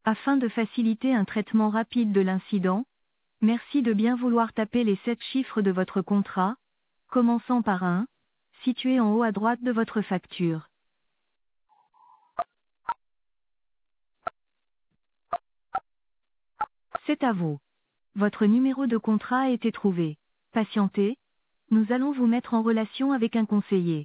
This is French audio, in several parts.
Afin de faciliter un traitement rapide de l'incident, merci de bien vouloir taper les 7 chiffres de votre contrat, commençant par 1, situé en haut à droite de votre facture. C'est à vous. Votre numéro de contrat a été trouvé. Patientez, nous allons vous mettre en relation avec un conseiller.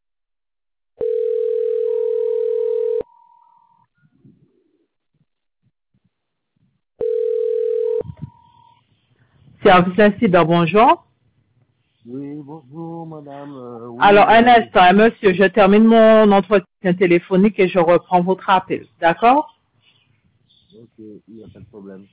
Service incident, bonjour. Oui, bonjour madame. Alors, un instant, monsieur, je termine mon entretien téléphonique et je reprends votre appel. D'accord? Ok, il n'y a pas de problème.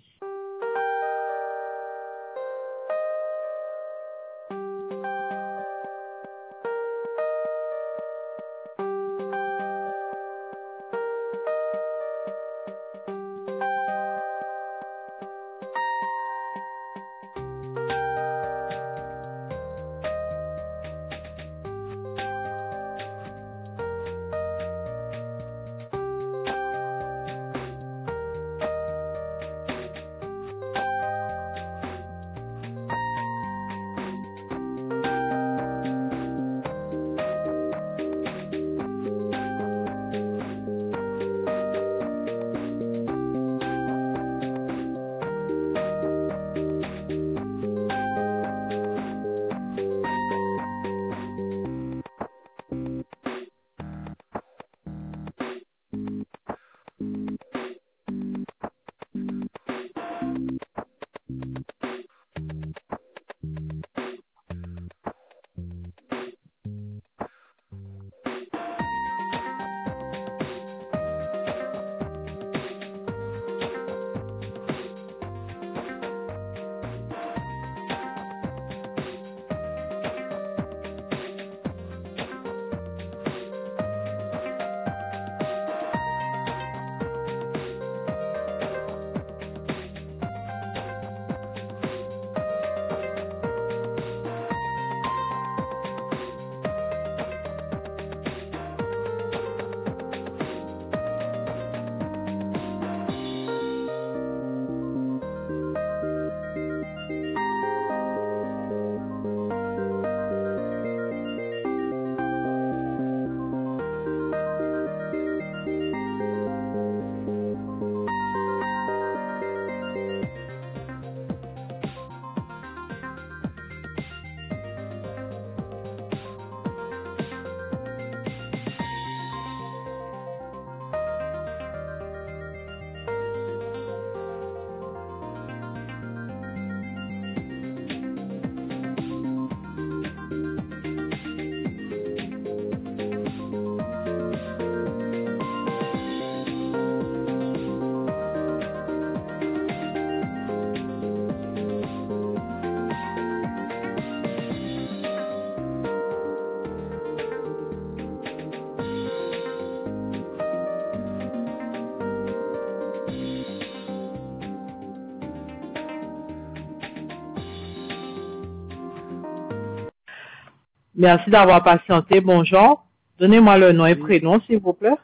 Merci d'avoir patienté. Bonjour. Donnez-moi le nom et prénom, s'il vous plaît.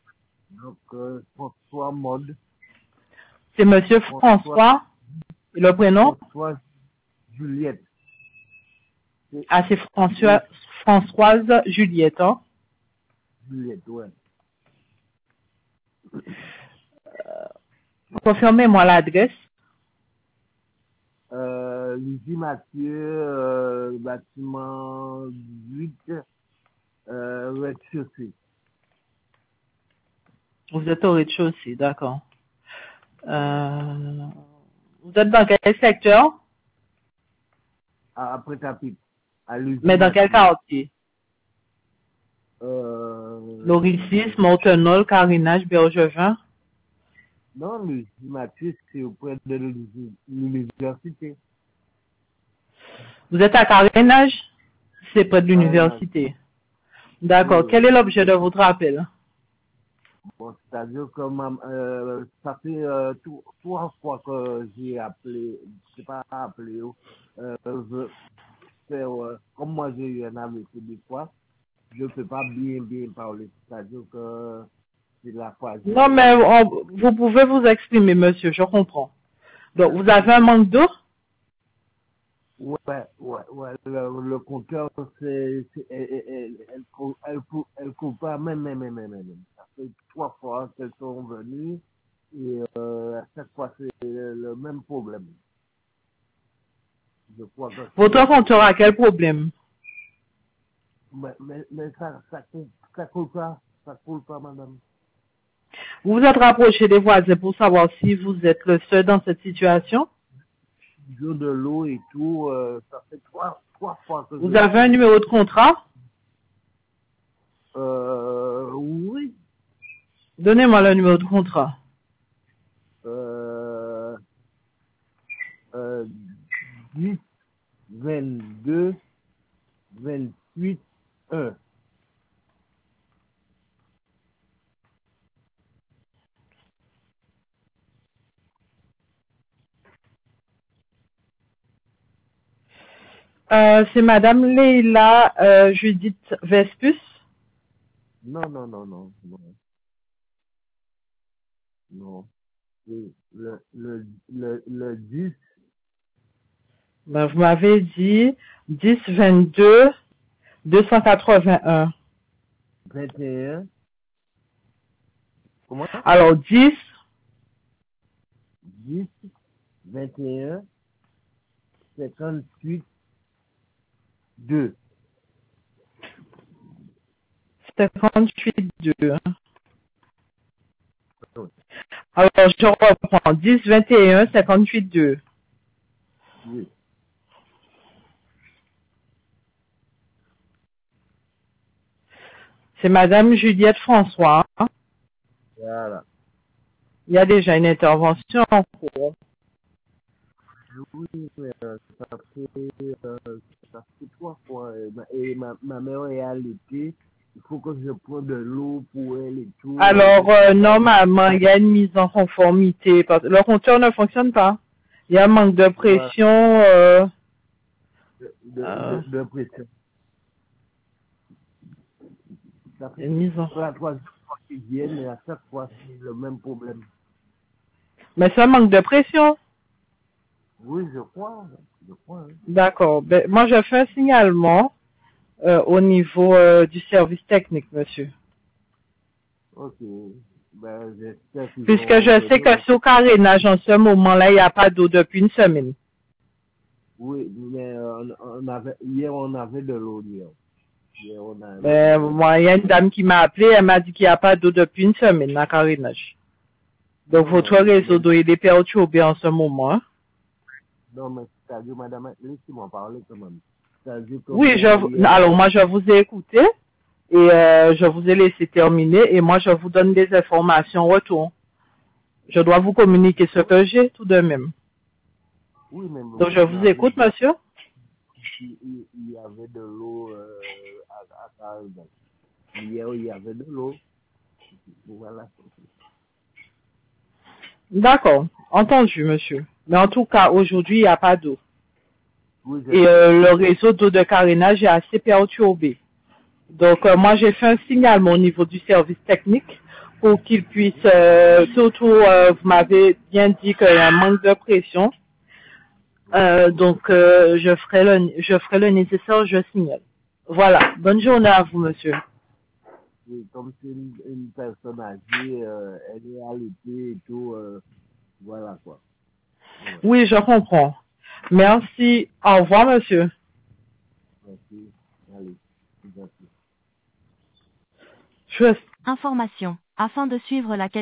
Donc, François Mode. C'est monsieur François. Et le prénom? François Juliette. Ah, c'est Françoise Juliette, hein? Juliette, ouais. Confirmez-moi l'adresse. Lucie Mathieu, bâtiment 8, rez-de-chaussée. Vous êtes au rez-de-chaussée, d'accord. Vous êtes dans quel secteur? Après Capit. À Lucie Mais dans quel Mathieu. quartier? Lauricis, Montenol, Carinage, Bergevin. Non, Lucie Mathieu, c'est auprès de l'université. Vous êtes à Carinage? C'est près de Carénage. l'université. D'accord. Oui. Quel est l'objet de votre appel? Bon, c'est-à-dire que ça fait 3 fois que j'ai appelé, je sais pas appelé, comme moi j'ai eu un AVC des fois, je ne peux pas bien parler. C'est-à-dire que c'est la fois. Non, mais vous pouvez vous exprimer, monsieur, je comprends. Donc, vous avez un manque d'eau? Ouais. Le compteur, elle coule pas, même. Ça fait 3 fois qu'elles sont venues et à chaque fois c'est le même problème. Je crois que Votre compteur a quel problème? mais ça coule pas, madame. Vous vous êtes rapproché des voisins pour savoir si vous êtes le seul dans cette situation? Jour de l'eau et tout, ça fait trois fois que Vous avez un numéro de contrat? Oui. Donnez-moi le numéro de contrat. 10, 22, 28, 1. C'est Madame Leila Judith Vespus. Non. C'est le 10, Ben, vous m'avez dit 10 22 281. 21. Comment? Alors 10 10, 21, 58, 2. 58 2. Alors je reprends 10 21 58 2. Oui. C'est Madame Juliette François. Voilà. Il y a déjà une intervention en cours. Oui, mais ça fait 3 fois. Et ma mère est allaitée. Il faut que je prenne de l'eau pour elle et tout. Alors, normalement, il y a une mise en conformité. Le compteur ne fonctionne pas. Il y a un manque de pression. De pression. Ça fait Une mise en... la 3e fois qu'ils viennent, mais à chaque fois, c'est le même problème. Mais c'est un manque de pression. Oui, je crois. Hein. D'accord. Ben, moi, je fais un signalement au niveau du service technique, monsieur. Ok. Ben, j'espère qu'ils Puisque vont je sais revenir. que sur carénage, en ce moment-là, il n'y a pas d'eau depuis une semaine. Oui, mais hier, on avait de l'eau. Hier, on avait Ben, moi, il y a une dame qui m'a appelé, elle m'a dit qu'il n'y a pas d'eau depuis une semaine à carénage. Donc, votre réseau d'eau est perturbé en ce moment. Hein? Non, mais c'est-à-dire, madame, laissez-moi parler quand même. C'est-à-dire que Oui, alors moi, je vous ai écouté et je vous ai laissé terminer et moi, je vous donne des informations en retour. Je dois vous communiquer ce que j'ai tout de même. Oui, mais Donc, je vous écoute, monsieur. Il y avait de l'eau à Caribou. Hier, il y avait de l'eau. Voilà. D'accord, entendu, monsieur. Mais en tout cas, aujourd'hui, il n'y a pas d'eau. Oui, Et le réseau d'eau de carénage est assez perturbé. Donc, moi, j'ai fait un signalement au niveau du service technique pour qu'ils puissent, surtout, vous m'avez bien dit qu'il y a un manque de pression. Donc, je ferai le nécessaire, je signale. Voilà. Bonne journée à vous, monsieur. Oui, comme c'est une personne âgée, elle est allaitée et tout, voilà quoi. Ouais. Oui, je comprends. Merci. Au revoir, monsieur. Merci. Allez, c'est gentil. Information. Afin de suivre la